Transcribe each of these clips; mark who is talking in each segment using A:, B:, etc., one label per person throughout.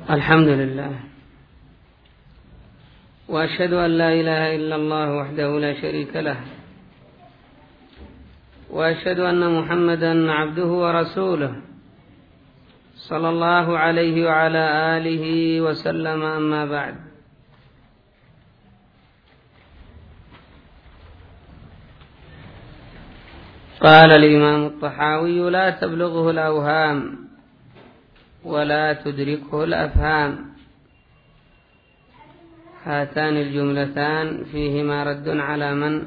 A: الحمد لله، وأشهد أن لا إله إلا الله وحده لا شريك له، وأشهد أن محمدا عبده ورسوله صلى الله عليه وعلى آله وسلم. أما بعد، قال الإمام الطحاوي: لا تبلغه الأوهام ولا تدركه الأفهام. هاتان الجملتان فيهما رد على من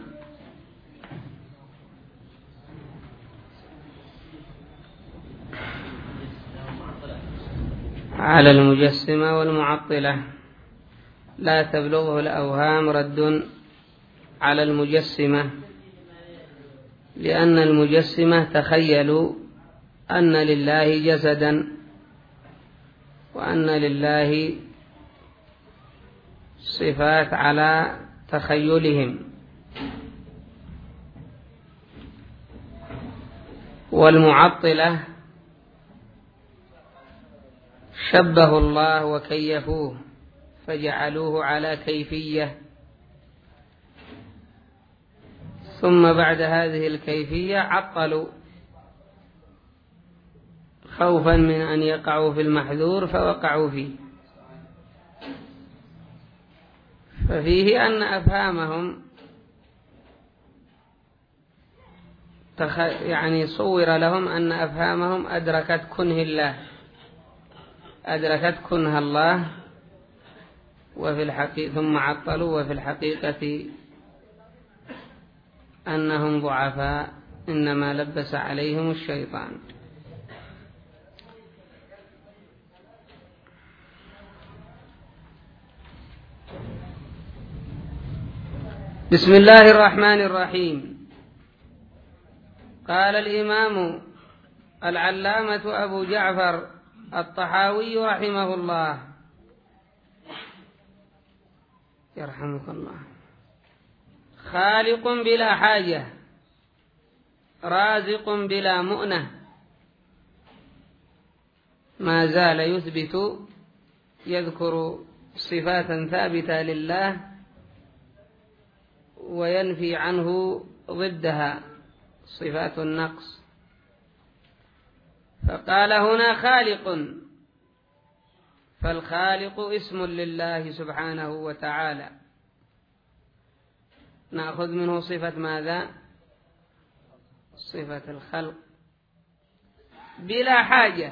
A: على المجسمة والمعطلة. لا تبلغه الأوهام رد على المجسمة، لأن المجسمة تخيلوا أن لله جسدا وأن لله صفات على تخيلهم، والمعطلة شبهوا الله وكيفوه فجعلوه على كيفية، ثم بعد هذه الكيفية عطلوا خوفا من أن يقعوا في المحذور فوقعوا فيه. ففيه أن أفهامهم صور لهم أن أفهامهم أدركت كنه الله، أدركت كنه الله، وفي الحقيقة ثم عطلوا، وفي الحقيقة أنهم ضعفاء، إنما لبس عليهم الشيطان. بسم الله الرحمن الرحيم. قال الإمام العلامة أبو جعفر الطحاوي رحمه الله: يرحمك الله، خالق بلا حاجة، رازق بلا مؤنة. ما زال يثبت يذكر صفات ثابتة لله وينفي عنه ضدها صفات النقص. فقال هنا خالق، فالخالق اسم لله سبحانه وتعالى. نأخذ منه صفة ماذا؟ صفة الخلق. بلا حاجة،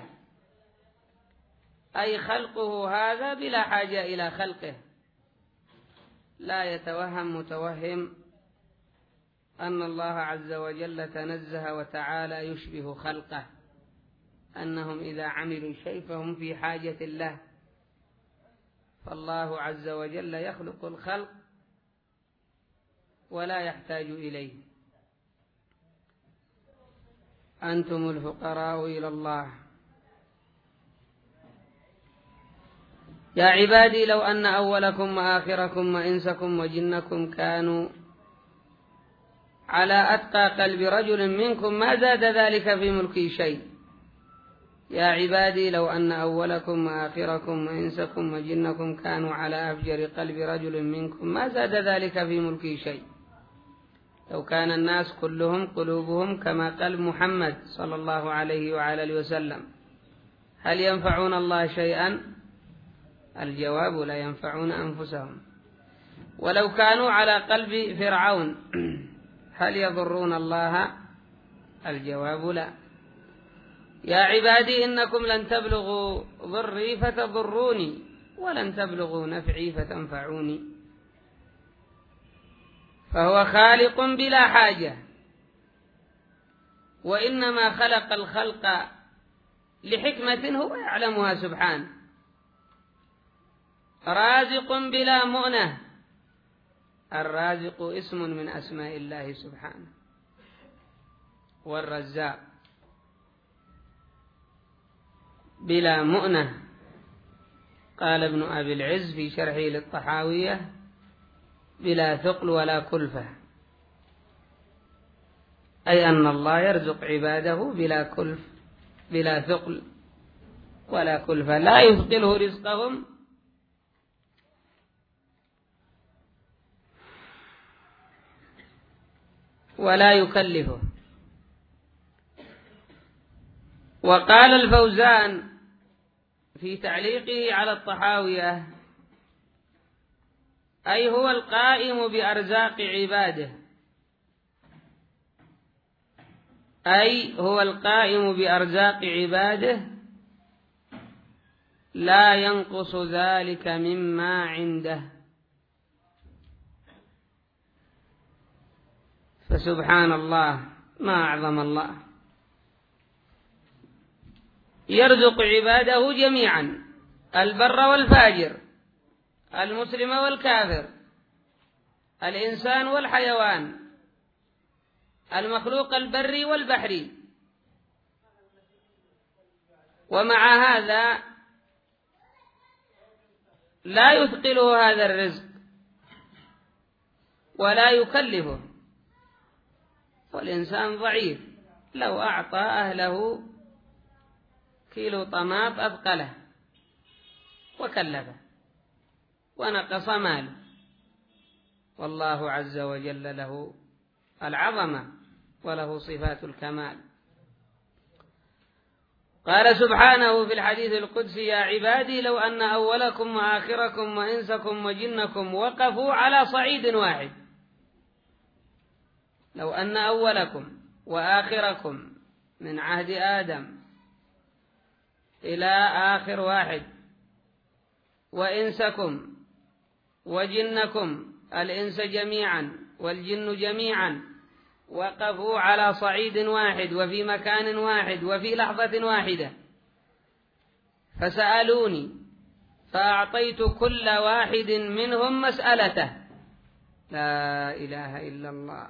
A: أي خلقه هذا بلا حاجة إلى خلقه. لا يتوهم متوهم أن الله عز وجل تنزه وتعالى يشبه خلقه، أنهم إذا عملوا شيء فهم في حاجة الله. فالله عز وجل يخلق الخلق ولا يحتاج إليه. أنتم الفقراء إلى الله. يا عبادي لو أن أولكم وآخركم وإنسكم وجنكم كانوا على أتقى قلب رجل منكم ما زاد ذلك في ملكي شيء. يا عبادي لو أن أولكم وآخركم وإنسكم وجنكم كانوا على أفجر قلب رجل منكم ما زاد ذلك في ملكي شيء. لو كان الناس كلهم قلوبهم كما قلب محمد صلى الله عليه وعلى آله وسلم هل ينفعون الله شيئا؟ الجواب: لا ينفعون أنفسهم. ولو كانوا على قلب فرعون هل يضرون الله؟ الجواب: لا. يا عبادي إنكم لن تبلغوا ضري فتضروني ولن تبلغوا نفعي فتنفعوني. فهو خالق بلا حاجة، وإنما خلق الخلق لحكمة هو يعلمها سبحانه. رازق بلا مؤنة، الرازق اسم من أسماء الله سبحانه، والرزاق بلا مؤنة. قال ابن أبي العز في شرحه للطحاوية: بلا ثقل ولا كلفة، أي أن الله يرزق عباده بلا كلف بلا ثقل ولا كلفة، لا يثقله رزقهم ولا يكلفه. وقال الفوزان في تعليقه على الطحاوية: أي هو القائم بأرزاق عباده، أي هو القائم بأرزاق عباده لا ينقص ذلك مما عنده. فسبحان الله، ما أعظم الله، يرزق عباده جميعا، البر والفاجر، المسلم والكافر، الإنسان والحيوان، المخلوق البري والبحري. ومع هذا لا يثقله هذا الرزق ولا يكلفه. والإنسان ضعيف، لو أعطى أهله كيلو طماط أثقله وكلفه ونقص ماله، والله عز وجل له العظمة وله صفات الكمال. قال سبحانه في الحديث القدسي: يا عبادي لو أن أولكم وآخركم وإنسكم وجنكم وقفوا على صعيد واحد. لو أن أولكم وآخركم من عهد آدم إلى آخر واحد، وإنسكم وجنكم، الإنس جميعا والجن جميعا، وقفوا على صعيد واحد وفي مكان واحد وفي لحظة واحدة، فسألوني فأعطيت كل واحد منهم مسألته. لا إله إلا الله.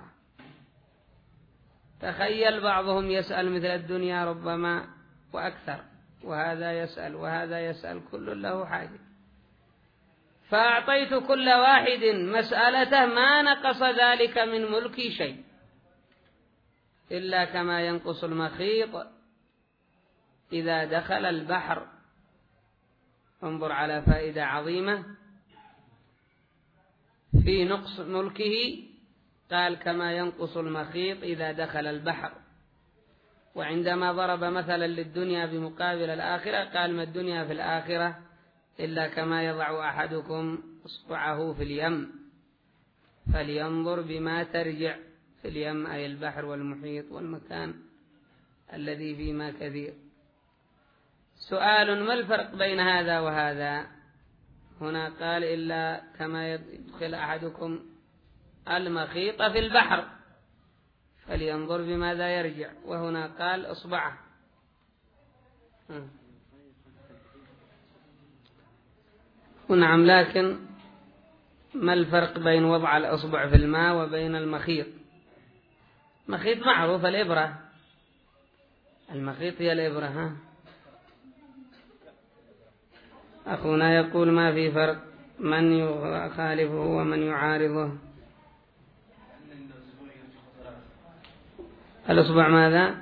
A: تخيل بعضهم يسأل مثل الدنيا ربما وأكثر، وهذا يسأل وهذا يسأل، كل له حاجة. فأعطيت كل واحد مسألته ما نقص ذلك من ملكي شيء، إلا كما ينقص المخيط إذا دخل البحر. انظر على فائدة عظيمة في نقص ملكه، قال كما ينقص المخيط إذا دخل البحر. وعندما ضرب مثلا للدنيا بمقابل الآخرة قال: ما الدنيا في الآخرة إلا كما يضع أحدكم إصبعه في اليم فلينظر بما ترجع. في اليم أي البحر والمحيط والمكان الذي فيه ماء كثير. سؤال: ما الفرق بين هذا وهذا؟ هنا قال: إلا كما يدخل أحدكم المخيط في البحر فلينظر بماذا يرجع، وهنا قال إصبعه. نعم، لكن ما الفرق بين وضع الإصبع في الماء وبين المخيط؟ المخيط معروف، الإبرة، المخيط هي الإبرة. ها أخونا يقول: ما في فرق، من يخالفه ومن يعارضه؟ الأصبع ماذا؟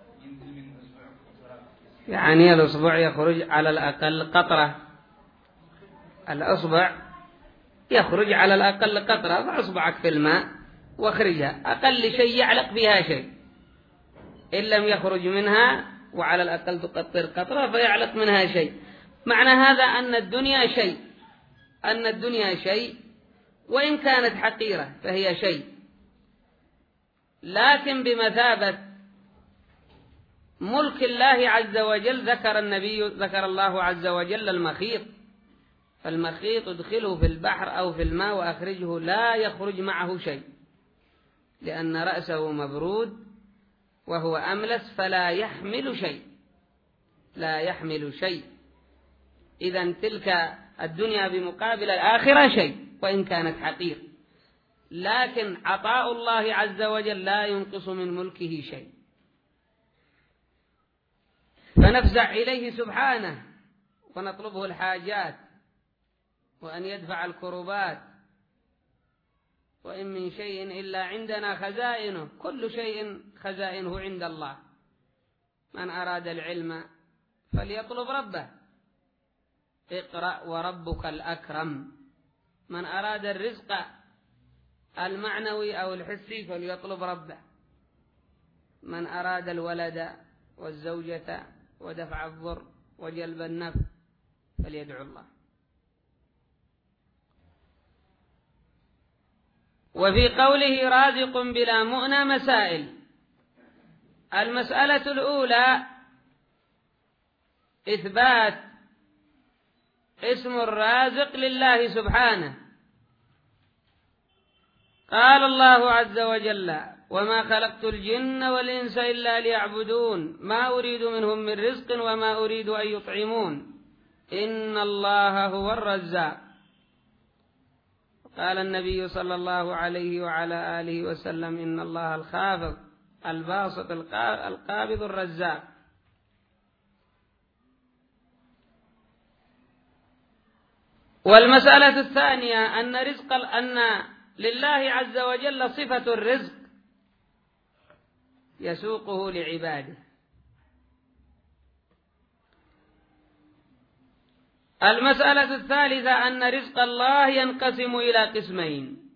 A: يعني الأصبع يخرج على الأقل قطرة، الأصبع يخرج على الأقل قطرة، فأصبعك في الماء واخرجها، أقل شيء يعلق بها شيء، إن لم يخرج منها وعلى الأقل تقطر قطرة فيعلق منها شيء. معنى هذا أن الدنيا شيء، أن الدنيا شيء، وإن كانت حقيرة فهي شيء، لكن بمثابة ملك الله عز وجل. ذكر الله عز وجل المخيط، فالمخيط ادخله في البحر أو في الماء وأخرجه لا يخرج معه شيء، لأن رأسه مبرود وهو أملس فلا يحمل شيء، لا يحمل شيء. إذن تلك الدنيا بمقابل الآخرة شيء وإن كانت حقير، لكن عطاء الله عز وجل لا ينقص من ملكه شيء. فنفزع إليه سبحانه ونطلبه الحاجات وأن يدفع الكربات. وإن من شيء إلا عندنا خزائنه، كل شيء خزائنه عند الله. من أراد العلم فليطلب ربه. اقرأ وربك الأكرم. من أراد الرزق المعنوي أو الحسي فليطلب ربه. من أراد الولد والزوجة ودفع الضر وجلب النفع فليدعو الله. وفي قوله رازق بلا مؤنى مسائل. المسألة الأولى إثبات اسم الرازق لله سبحانه. قال الله عز وجل: وما خلقت الجن والإنس إلا ليعبدون ما أريد منهم من رزق وما أريد أن يطعمون إن الله هو الرزاق. قال النبي صلى الله عليه وعلى آله وسلم: إن الله الخافض الباسط القابض الرزاق. والمسألة الثانية أن لله عز وجل صفة الرزق يسوقه لعباده. المسألة الثالثة أن رزق الله ينقسم إلى قسمين: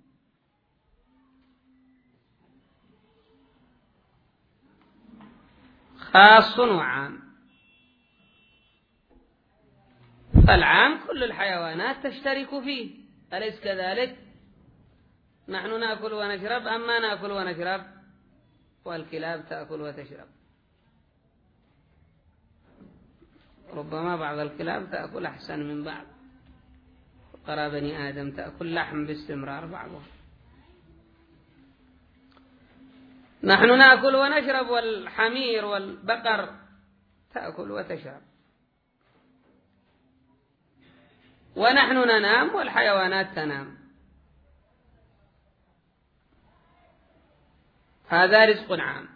A: خاص وعام. فالعام كل الحيوانات تشترك فيه، أليس كذلك؟ نحن نأكل ونشرب، أما نأكل ونشرب والكلاب تأكل وتشرب. ربما بعض الكلاب تأكل أحسن من بعض. ترى بني آدم تأكل لحم باستمرار بعضهم. نحن نأكل ونشرب، والحمير والبقر تأكل وتشرب. ونحن ننام والحيوانات تنام. هذا رزق عام.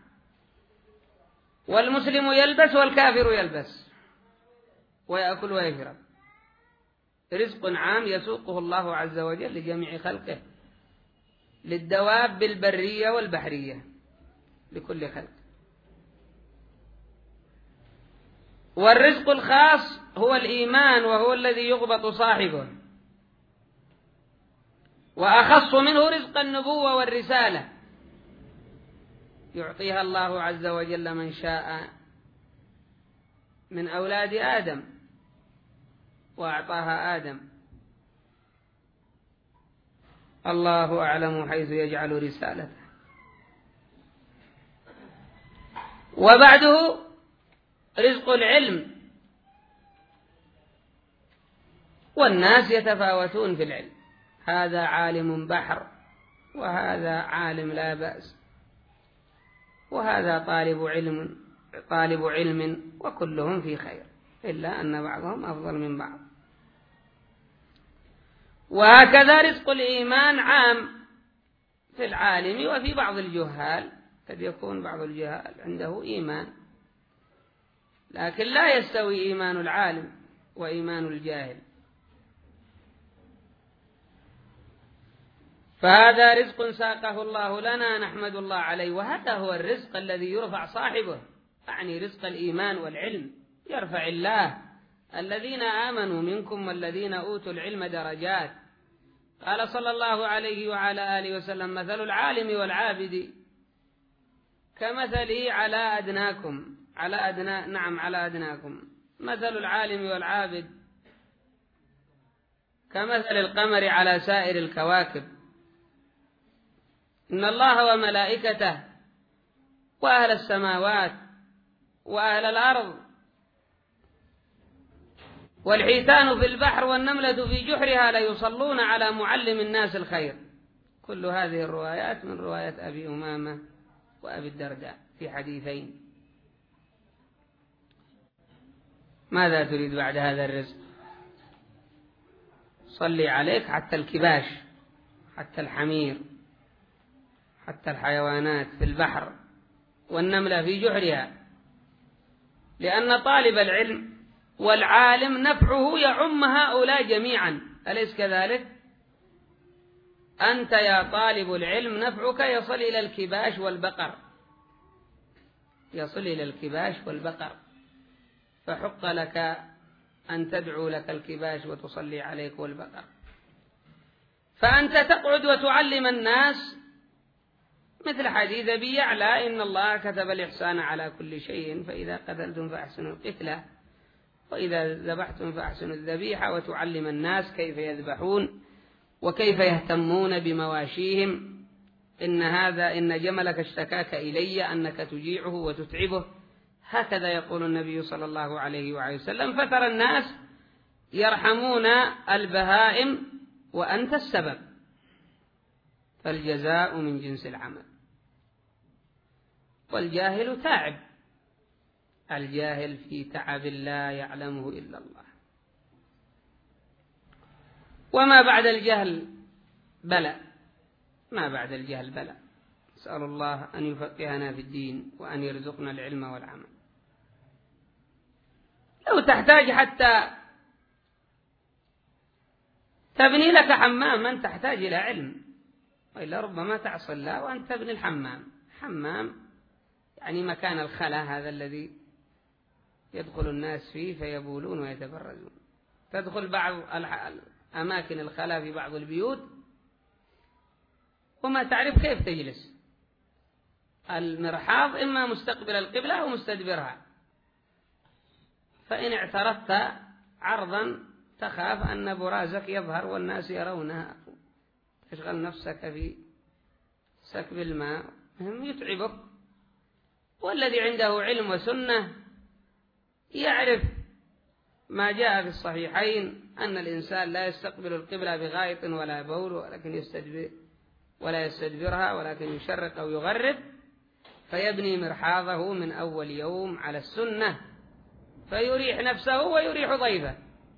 A: والمسلم يلبس والكافر يلبس ويأكل ويشرب. رزق عام يسوقه الله عز وجل لجميع خلقه، للدواب البرية والبحرية، لكل خلق. والرزق الخاص هو الإيمان، وهو الذي يغبط صاحبه. وأخص منه رزق النبوة والرسالة، يعطيها الله عز وجل من شاء من أولاد آدم، وأعطاها آدم. الله أعلم حيث يجعل رسالته. وبعده رزق العلم. والناس يتفاوتون في العلم، هذا عالم بحر، وهذا عالم لا بأس، وهذا طالب علم، وكلهم في خير، إلا أن بعضهم أفضل من بعض. وهكذا رزق الإيمان عام في العالم وفي بعض الجهال. قد يكون بعض الجهال عنده إيمان، لكن لا يستوي إيمان العالم وإيمان الجاهل. فهذا رزق ساقه الله لنا نحمد الله عليه. وهذا هو الرزق الذي يرفع صاحبه، يعني رزق الإيمان والعلم. يرفع الله الذين آمنوا منكم والذين أوتوا العلم درجات. قال صلى الله عليه وعلى آله وسلم: مثل العالم والعابد كمثلي على أدناكم. على أدناكم. مثل العالم والعابد كمثل القمر على سائر الكواكب. إن الله وملائكته وأهل السماوات وأهل الأرض والحيتان في البحر والنملة في جحرها ليصلون على معلم الناس الخير. كل هذه الروايات من رواية أبي أمامة وأبي الدرداء في حديثين. ماذا تريد بعد هذا الرزق؟ صلي عليك حتى الكباش، حتى الحمير، حتى الحيوانات في البحر والنملة في جحرها. لأن طالب العلم والعالم نفعه يعم هؤلاء جميعا، أليس كذلك؟ أنت يا طالب العلم نفعك يصل إلى الكباش والبقر، يصل إلى الكباش والبقر. فحق لك أن تدعو لك الكباش وتصلي عليك والبقر. فأنت تقعد وتعلم الناس مثل حديث أبي يعلى إن الله كتب الإحسان على كل شيء، فإذا قتلتم فأحسنوا القتلة وإذا ذبحتم فأحسنوا الذبيحة، وتعلم الناس كيف يذبحون وكيف يهتمون بمواشيهم. إن جملك اشتكاك إلي أنك تجيعه وتتعبه، هكذا يقول النبي صلى الله عليه وسلم. فترى الناس يرحمون البهائم وأنت السبب، فالجزاء من جنس العمل. والجاهل تعب، الجاهل في تعب لا يعلمه إلا الله. وما بعد الجهل بلى، ما بعد الجهل بلى. نسأل الله أن يفقهنا في الدين وأن يرزقنا العلم والعمل. لو تحتاج حتى تبني لك حماما تحتاج إلى علم، وإلا ربما تعصي الله وأنت تبني الحمام. حمام يعني مكان الخلاء هذا الذي يدخل الناس فيه فيبولون ويتبرزون. تدخل بعض أماكن الخلاء في بعض البيوت وما تعرف كيف تجلس. المرحاض إما مستقبل القبلة أو مستدبرها، فإن اعترضت عرضا تخاف أن برازك يظهر والناس يرونها، تشغل نفسك في سكب الماء يتعبك. والذي عنده علم وسنة يعرف ما جاء في الصحيحين أن الإنسان لا يستقبل القبلة بغائط ولا بول، ولكن ولا يستدبرها، ولكن يشرق أو يغرب، فيبني مرحاضه من أول يوم على السنة فيريح نفسه ويريح ضيفه.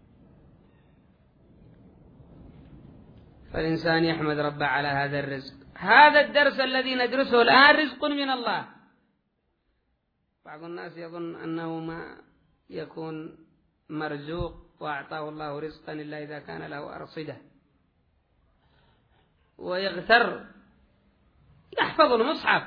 A: فالإنسان يحمد ربه على هذا الرزق. هذا الدرس الذي ندرسه الآن رزق من الله. بعض الناس يظن أنه ما يكون مرزوق وأعطاه الله رزقا إلا إذا كان له أرصدة، ويغتر، يحفظ المصحف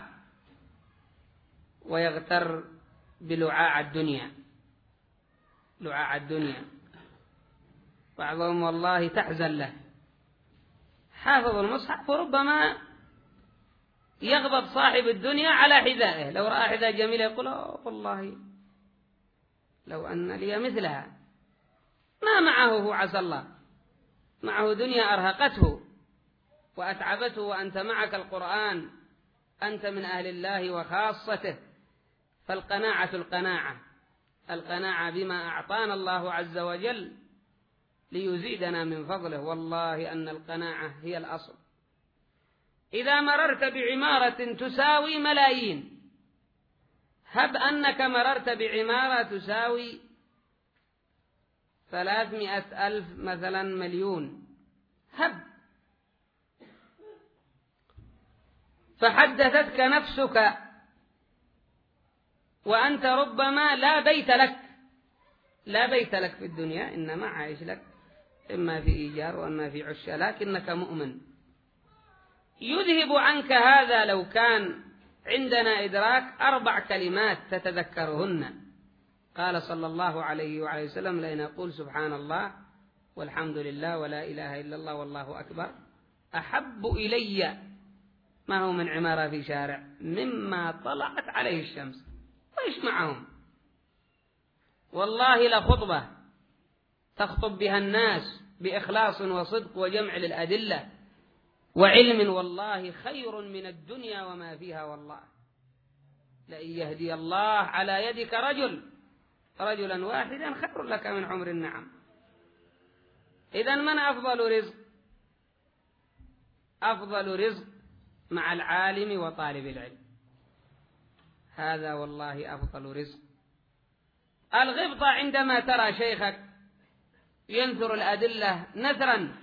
A: ويغتر بلعاع الدنيا، لعاع الدنيا. بعضهم والله تحزن له، حافظ المصحف وربما يغضب صاحب الدنيا على حذائه. لو رأى حذاء جميل يقول والله لو أن لي مثلها. ما معه هو عسى الله، معه دنيا أرهقته وأتعبته، وأنت معك القرآن، أنت من أهل الله وخاصته. فالقناعة القناعة بما أعطانا الله عز وجل ليزيدنا من فضله. والله أن القناعة هي الأصل. إذا مررت بعمارة تساوي ملايين، هب أنك مررت بعمارة تساوي 300,000 مثلا مليون، هب، فحدثتك نفسك وأنت ربما لا بيت لك في الدنيا، إنما عايش لك إما في إيجار وإما في عشة، لكنك مؤمن. يذهب عنك هذا لو كان عندنا إدراك 4 كلمات تتذكرهن. قال صلى الله عليه وسلم: لأن أقول سبحان الله والحمد لله ولا إله إلا الله والله أكبر أحب إلي ما هو من عمارة في شارع مما طلعت عليه الشمس. وإيش معهم؟ والله لخطبة تخطب بها الناس بإخلاص وصدق وجمع للأدلة وعلم، والله خير من الدنيا وما فيها. والله لئن يهدي الله على يدك رجلا واحدا خير لك من حمر النعم. إذن من أفضل رزق؟ أفضل رزق مع العالم وطالب العلم، هذا والله أفضل رزق. الغبطة عندما ترى شيخك ينثر الأدلة نثرا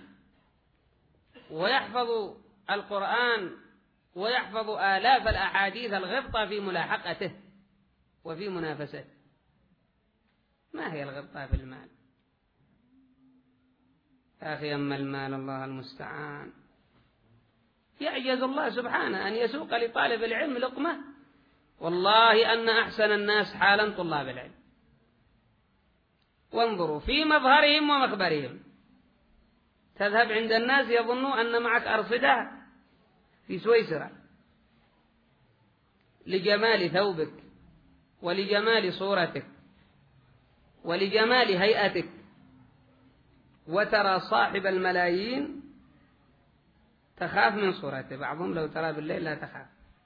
A: ويحفظ القرآن ويحفظ آلاف الأحاديث، الغبطة في ملاحقته وفي منافسته. ما هي الغبطة في المال يا أخي؟ أما المال الله المستعان. يعجز الله سبحانه أن يسوق لطالب العلم لقمة. والله أن أحسن الناس حالا طلاب العلم، وانظروا في مظهرهم ومخبرهم. تذهب عند الناس يظنوا أن معك أرصدة في سويسرا لجمال ثوبك ولجمال صورتك ولجمال هيئتك، وترى صاحب الملايين تخاف من صورته. بعضهم لو ترى بالليل لا تخاف،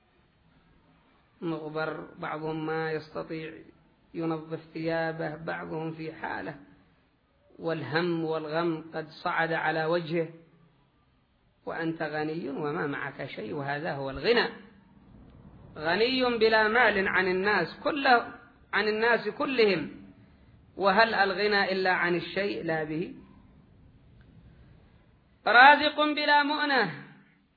A: مغبر، بعضهم ما يستطيع ينظف ثيابه، بعضهم في حالة والهم والغم قد صعد على وجهه، وأنت غني وما معك شيء. وهذا هو الغنى، غني بلا مال عن الناس كلهم. وهل الغنى إلا عن الشيء لا به؟ رازق بلا مؤنة،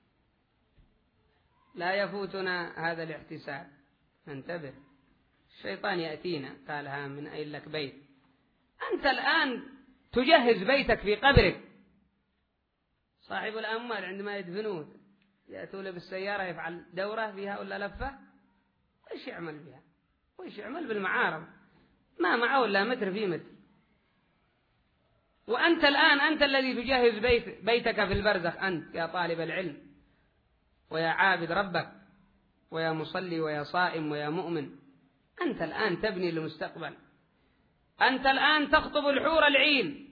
A: لا يفوتنا هذا الاحتساب. انتبه، الشيطان يأتينا قال ها من أين لك بيت، أنت الآن تجهز بيتك في قبرك. صاحب الأموال عندما يدفنوه يأتوا له بالسيارة يفعل دورة فيها ولا لفة، وإيش يعمل بها؟ وإيش يعمل بالمعارض؟ ما معه ولا متر في متر. وأنت الآن أنت الذي تجهز بيتك في البرزخ، أنت يا طالب العلم ويا عابد ربك ويا مصلي ويا صائم ويا مؤمن. أنت الآن تبني المستقبل، أنت الآن تخطب الحور العين.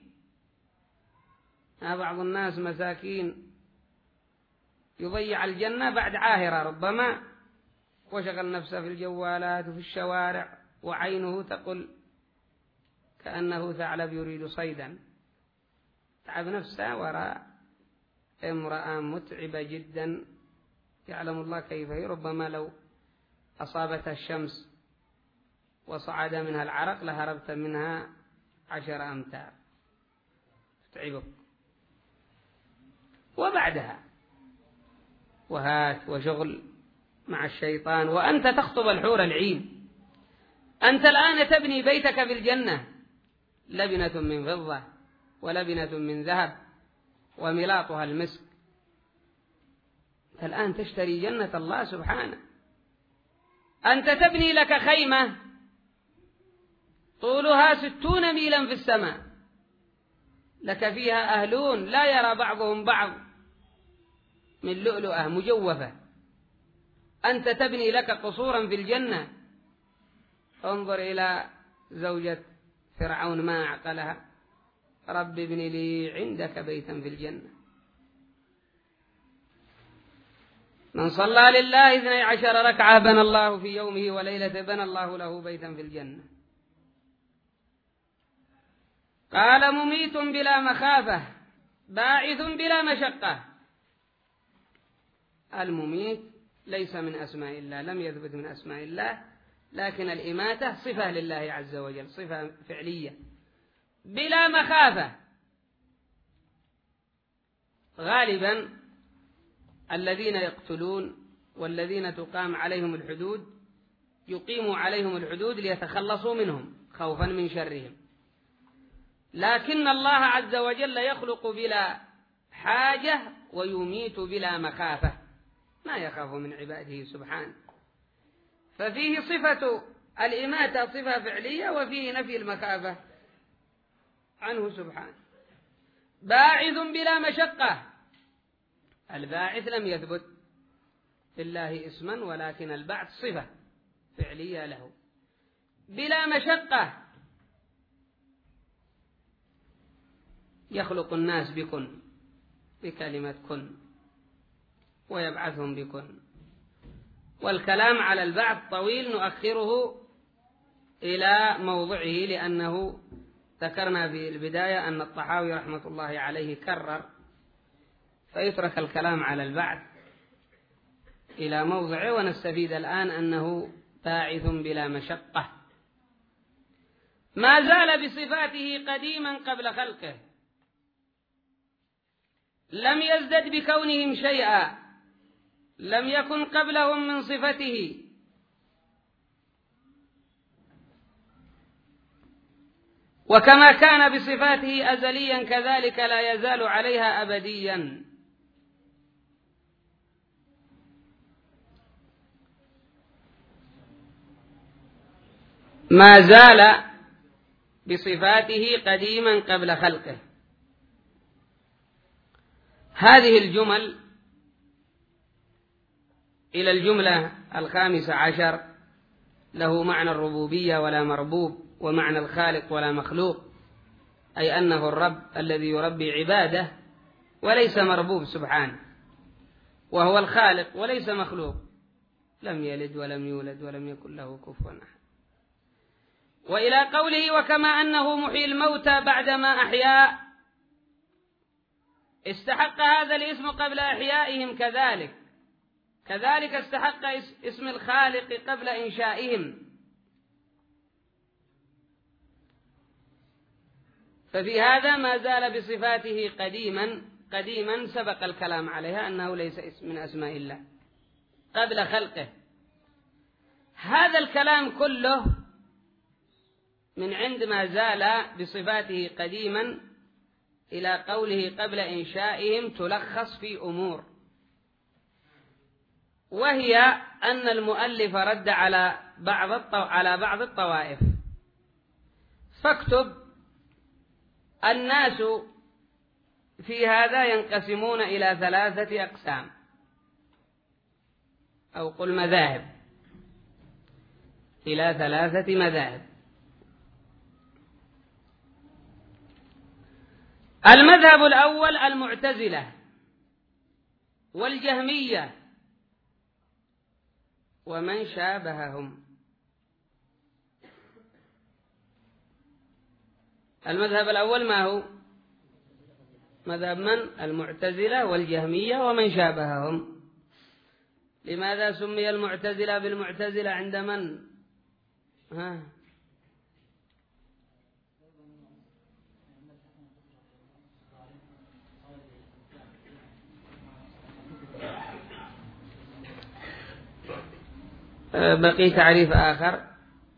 A: بعض الناس مساكين يضيع الجنة بعد عاهرة ربما، وشغل نفسه في الجوالات وفي الشوارع، وعينه تقل كأنه ثعلب يريد صيدا. تعب نفسه وراء امرأة متعبة جدا يعلم الله كيف هي. ربما لو أصابتها الشمس وصعد منها العرق لهربت منها 10 أمتار، تتعبك. وبعدها وهات وشغل مع الشيطان، وأنت تخطب الحور العين. أنت الآن تبني بيتك في الجنة، لبنة من فضة ولبنة من ذهب وملاطها المسك. أنت الآن تشتري جنة الله سبحانه. أنت تبني لك خيمة طولها 60 ميلا في السماء، لك فيها أهلون لا يرى بعضهم بعض، من لؤلؤة مجوفة. أنت تبني لك قصورا في الجنة. انظر إلى زوجة فرعون ما أعقلها، رب ابن لي عندك بيتا في الجنة. من صلى لله 12 ركعة بنى الله في يومه وليلة بنى الله له بيتا في الجنة. قال مميت بلا مخافة باعث بلا مشقة. المميت ليس من أسماء الله، لم يثبت من أسماء الله، لكن الإماتة صفة لله عز وجل، صفة فعلية. بلا مخافة، غالبا الذين يقتلون والذين تقام عليهم الحدود يقيموا عليهم الحدود ليتخلصوا منهم خوفا من شرهم، لكن الله عز وجل يخلق بلا حاجة ويميت بلا مخافة، ما يخاف من عباده سبحانه. ففيه صفة الإماتة صفة فعلية، وفيه نفي المخافة عنه سبحانه. باعث بلا مشقة، الباعث لم يثبت لله اسما، ولكن البعث صفة فعلية له. بلا مشقة، يخلق الناس بكن، بكلمة كن، ويبعثهم بكن. والكلام على البعث طويل، نؤخره إلى موضعه، لأنه ذكرنا في البداية أن الطحاوي رحمة الله عليه كرر، فيترك الكلام على البعث إلى موضعه، ونستفيد الآن أنه باعث بلا مشقة. ما زال بصفاته قديما قبل خلقه، لم يزدد بكونهم شيئا، لم يكن قبلهم من صفته، وكما كان بصفاته أزليا كذلك لا يزال عليها أبديا. ما زال بصفاته قديما قبل خلقه. هذه الجمل إلى الجملة 15 له معنى الربوبية ولا مربوب، ومعنى الخالق ولا مخلوق، أي أنه الرب الذي يربي عباده وليس مربوب سبحانه، وهو الخالق وليس مخلوق، لم يلد ولم يولد ولم يكن له كفوا أحد. وإلى قوله وكما أنه محيي الموتى بعدما أحيا، استحق هذا الاسم قبل إحيائهم، كذلك استحق اسم الخالق قبل إنشائهم. ففي هذا ما زال بصفاته قديما سبق الكلام عليها أنه ليس اسم من أسماء الله قبل خلقه. هذا الكلام كله من عندما زال بصفاته قديما إلى قوله قبل إنشائهم تلخص في أمور، وهي أن المؤلف رد على بعض الطوائف، فاكتب الناس في هذا ينقسمون إلى 3 أقسام، أو قل مذاهب، إلى 3 مذاهب. المذهب الأول المعتزلة والجهمية ومن شابههم. المذهب الأول ما هو؟ مذهب من؟ المعتزلة والجهمية ومن شابههم. لماذا سمي المعتزلة بالمعتزلة عند من؟ بقي تعريف آخر،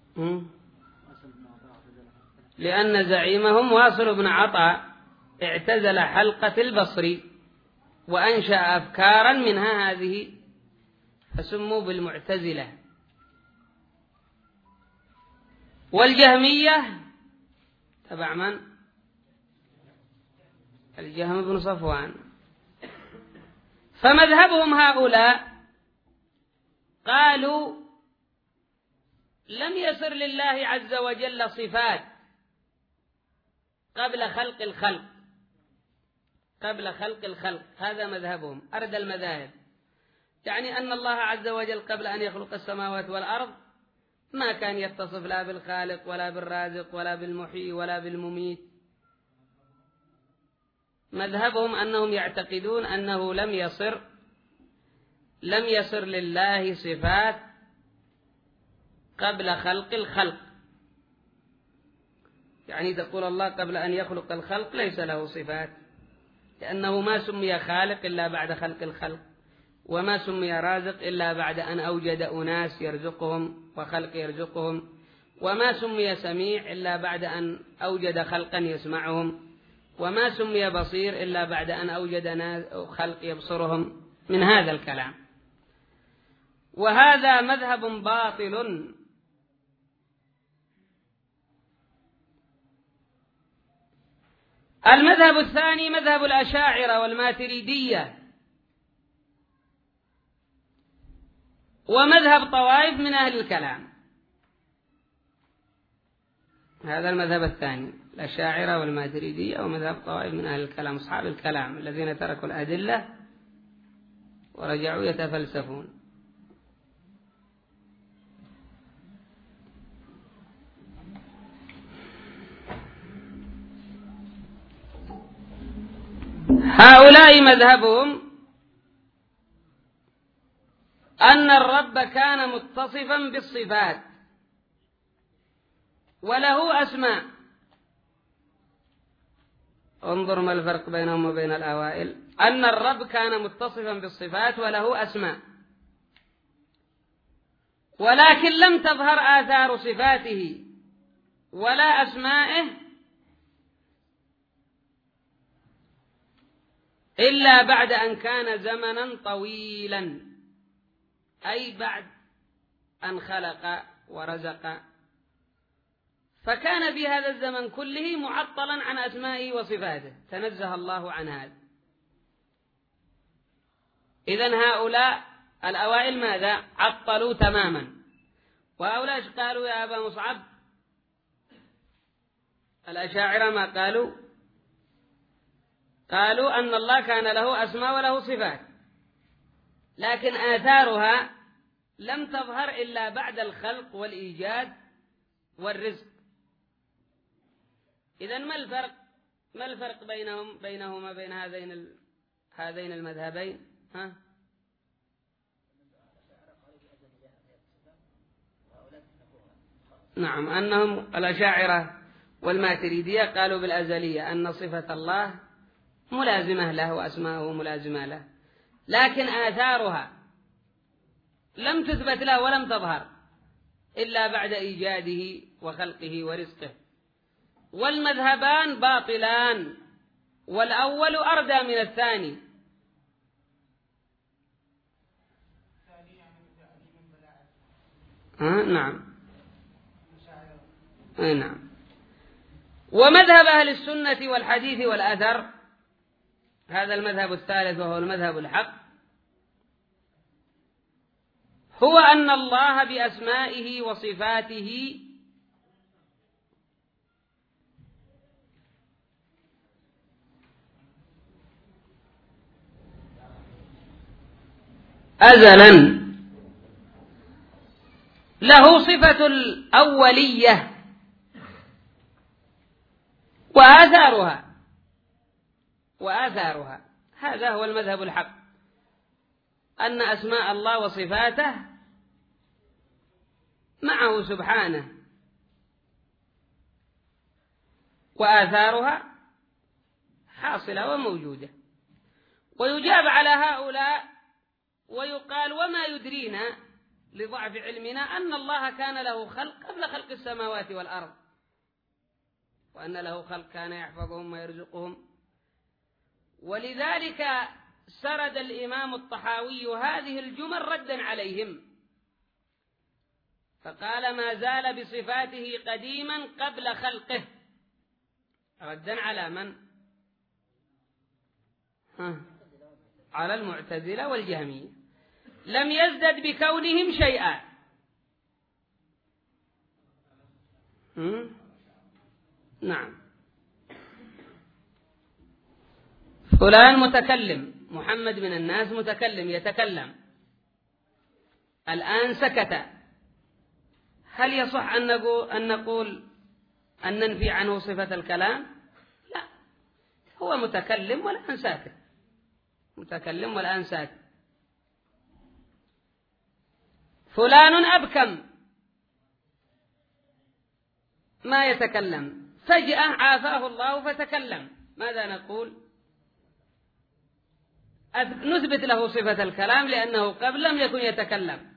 A: لأن زعيمهم واصل بن عطاء اعتزل حلقة البصري وأنشأ أفكارا منها هذه، فسموا بالمعتزلة. والجهمية تبع من؟ الجهم بن صفوان. فمذهبهم هؤلاء قالوا لم يصر لله عز وجل صفات قبل خلق الخلق، هذا مذهبهم أرد المذاهب، يعني أن الله عز وجل قبل أن يخلق السماوات والأرض ما كان يتصف لا بالخالق ولا بالرازق ولا بالمحيي ولا بالمميت. مذهبهم أنهم يعتقدون أنه لم يصر لله صفات قبل خلق الخلق، يعني تقول الله قبل أن يخلق الخلق ليس له صفات، لأنه ما سمي خالق إلا بعد خلق الخلق، وما سمي رازق إلا بعد أن أوجد أناس يرزقهم وخلق يرزقهم، وما سمي سميع إلا بعد أن أوجد خلقا يسمعهم، وما سمي بصير إلا بعد أن أوجد خلق يبصرهم، من هذا الكلام. وهذا مذهب باطل. المذهب الثاني مذهب الأشاعرة والماتريدية، ومذهب طوائف من أهل الكلام. هذا المذهب الثاني، الأشاعرة والماتريدية ومذهب طوائف من أهل الكلام، أصحاب الكلام الذين تركوا الأدلة ورجعوا يتفلسفون. هؤلاء مذهبهم أن الرب كان متصفا بالصفات وله أسماء. انظر ما الفرق بينهم وبين الأوائل. أن الرب كان متصفا بالصفات وله أسماء، ولكن لم تظهر آثار صفاته ولا أسمائه إلا بعد أن كان زمنا طويلا، أي بعد أن خلق ورزق. فكان في هذا الزمن كله معطلا عن أسمائه وصفاته، تنزه الله عن هذا. إذن هؤلاء الأوائل ماذا؟ عطلوا تماما. وهؤلاء قالوا يا أبا مصعب؟ الأشاعرة ما قالوا؟ قالوا أن الله كان له أسماء وله صفات، لكن آثارها لم تظهر إلا بعد الخلق والإيجاد والرزق. إذن ما الفرق بينهما بين هذين المذهبين؟ نعم، أنهم الأشاعرة والماتريدية قالوا بالأزلية أن صفة الله ملازمة له وأسماءه ملازمة له، لكن آثارها لم تثبت له ولم تظهر إلا بعد إيجاده وخلقه ورزقه. والمذهبان باطلان، والأول أردى من الثاني. نعم. نعم. ومذهب أهل السنة والحديث والأثر، هذا المذهب الثالث وهو المذهب الحق، هو أن الله بأسمائه وصفاته أزلا له صفة الأولية وآثارها. هذا هو المذهب الحق، أن أسماء الله وصفاته معه سبحانه، وآثارها حاصلة وموجودة. ويجاب على هؤلاء ويقال وما يدرينا لضعف علمنا أن الله كان له خلق قبل خلق السماوات والأرض، وأن له خلق كان يحفظهم ويرزقهم. ولذلك سرد الإمام الطحاوي هذه الجمل ردا عليهم، فقال ما زال بصفاته قديما قبل خلقه، ردا على من؟ على المعتزلة والجهمية. لم يزدد بكونهم شيئا. نعم. فلان متكلم، محمد من الناس متكلم يتكلم، الآن سكت، هل يصح أن نقول أن ننفي عنه صفة الكلام؟ لا، هو متكلم والآن ساكت، متكلم والآن ساكت. فلان أبكم ما يتكلم، فجأة عافاه الله فتكلم، ماذا نقول؟ نثبت له صفة الكلام لأنه قبل لم يكن يتكلم.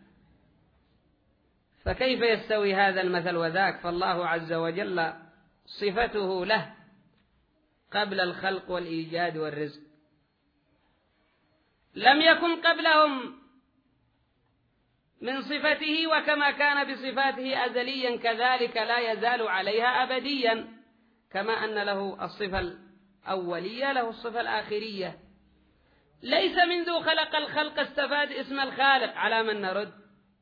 A: فكيف يستوي هذا المثل وذاك؟ فالله عز وجل صفته له قبل الخلق والإيجاد والرزق، لم يكن قبلهم من صفته، وكما كان بصفاته أزليا كذلك لا يزال عليها أبديا، كما أن له الصفة الأولية له الصفة الآخرية. ليس منذ خلق الخلق استفاد اسم الخالق، على من نرد؟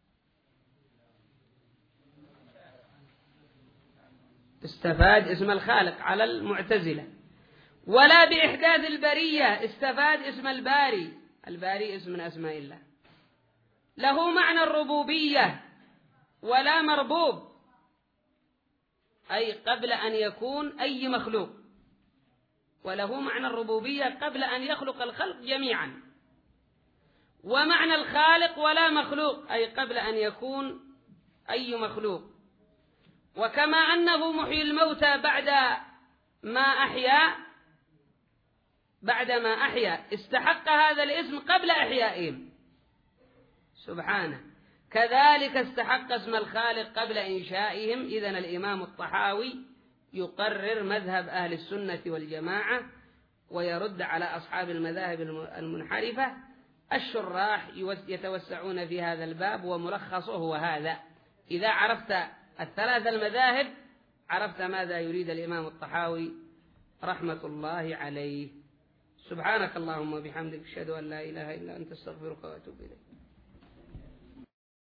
A: استفاد اسم الخالق على المعتزلة. ولا بإحداث البرية استفاد اسم الباري، الباري اسم من أسماء الله، له معنى الربوبية ولا مربوب، أي قبل أن يكون أي مخلوق، وله معنى الربوبية قبل أن يخلق الخلق جميعا. ومعنى الخالق ولا مخلوق، أي قبل أن يكون أي مخلوق. وكما أنه محيي الموتى بعدما أحيا استحق هذا الاسم قبل إحيائهم سبحانه، كذلك استحق اسم الخالق قبل إنشائهم. إذن الإمام الطحاوي يقرر مذهب أهل السنة والجماعة ويرد على أصحاب المذاهب المنحرفة. الشراح يتوسعون في هذا الباب، وملخصه هو هذا: إذا عرفت الثلاث المذاهب عرفت ماذا يريد الإمام الطحاوي رحمة الله عليه. سبحانك اللهم وبحمدك، أشهد أن لا إله إلا أنت، استغفرك وأتوب إليك.